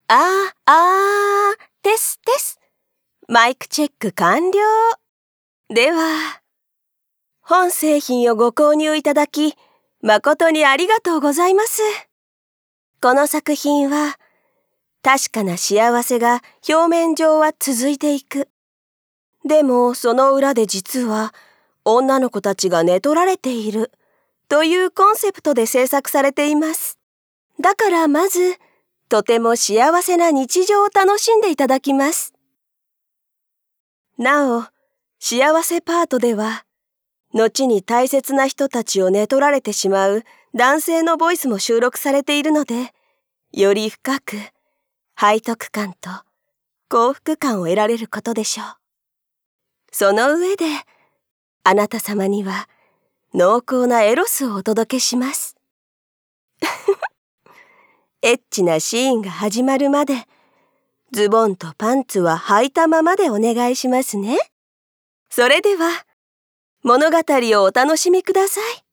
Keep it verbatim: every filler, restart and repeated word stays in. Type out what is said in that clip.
あー、あー、テステス。マイクチェック完了。では、本製品をご購入いただき、誠にありがとうございます。この作品は、確かな幸せが表面上は続いていく。でも、その裏で実は、女の子たちが寝取られている、というコンセプトで制作されています。だからまず、とても幸せな日常を楽しんでいただきます。なお、幸せパートでは、後に大切な人たちを寝取られてしまう男性のボイスも収録されているので、より深く背徳感と幸福感を得られることでしょう。その上で、あなた様には濃厚なエロスをお届けします。エッチなシーンが始まるまで、ズボンとパンツは履いたままでお願いしますね。それでは、物語をお楽しみください。